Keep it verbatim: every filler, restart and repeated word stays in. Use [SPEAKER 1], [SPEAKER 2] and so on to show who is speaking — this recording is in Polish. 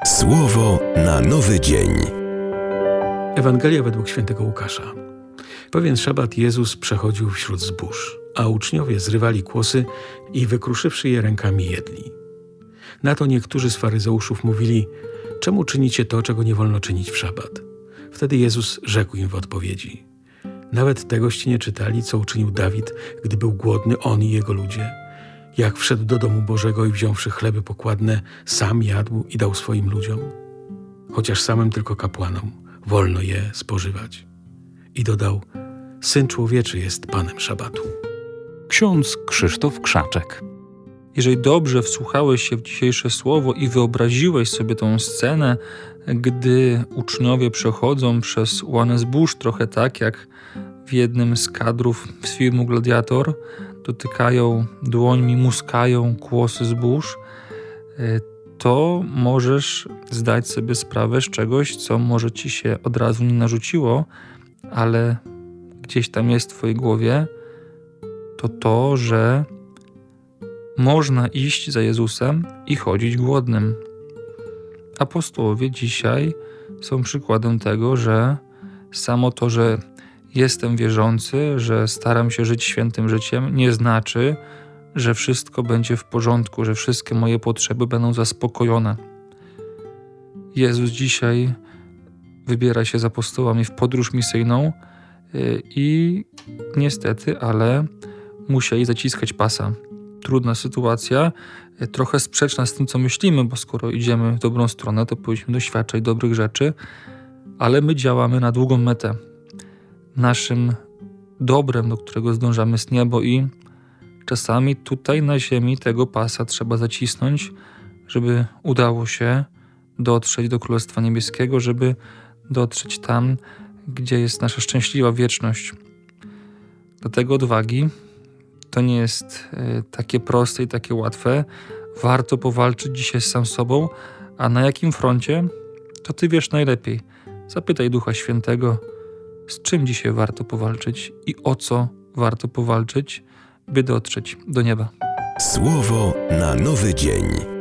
[SPEAKER 1] Słowo na nowy dzień.
[SPEAKER 2] Ewangelia według świętego Łukasza. Pewien szabat Jezus przechodził wśród zbóż, a uczniowie zrywali kłosy i wykruszywszy je rękami jedli. Na to niektórzy z faryzeuszów mówili: czemu czynicie to, czego nie wolno czynić w szabat? Wtedy Jezus rzekł im w odpowiedzi: nawet tegoście nie czytali, co uczynił Dawid, gdy był głodny, on i jego ludzie? Jak wszedł do domu Bożego i wziąwszy chleby pokładne, sam jadł i dał swoim ludziom? Chociaż samym tylko kapłanom wolno je spożywać. I dodał: Syn Człowieczy jest Panem szabatu.
[SPEAKER 3] Ksiądz Krzysztof Krzaczek. Jeżeli dobrze wsłuchałeś się w dzisiejsze słowo i wyobraziłeś sobie tą scenę, gdy uczniowie przechodzą przez łanę zbóż, trochę tak jak w jednym z kadrów z filmu Gladiator, dotykają dłońmi, muskają kłosy zbóż, to możesz zdać sobie sprawę z czegoś, co może ci się od razu nie narzuciło, ale gdzieś tam jest w twojej głowie, to to, że można iść za Jezusem i chodzić głodnym. Apostołowie dzisiaj są przykładem tego, że samo to, że jestem wierzący, że staram się żyć świętym życiem, nie znaczy, że wszystko będzie w porządku, że wszystkie moje potrzeby będą zaspokojone. Jezus dzisiaj wybiera się z apostołami w podróż misyjną i niestety, ale musieli zaciskać pasa. Trudna sytuacja, trochę sprzeczna z tym, co myślimy, bo skoro idziemy w dobrą stronę, to powinniśmy doświadczać dobrych rzeczy, ale my działamy na długą metę. Naszym dobrem, do którego zdążamy, jest niebo i czasami tutaj na ziemi tego pasa trzeba zacisnąć, żeby udało się dotrzeć do Królestwa Niebieskiego, żeby dotrzeć tam, gdzie jest nasza szczęśliwa wieczność. Dlatego odwagi. To nie jest y, takie proste i takie łatwe. Warto powalczyć dzisiaj z sam sobą, a na jakim froncie? To ty wiesz najlepiej. Zapytaj Ducha Świętego, z czym dzisiaj warto powalczyć i o co warto powalczyć, by dotrzeć do nieba.
[SPEAKER 1] Słowo na nowy dzień.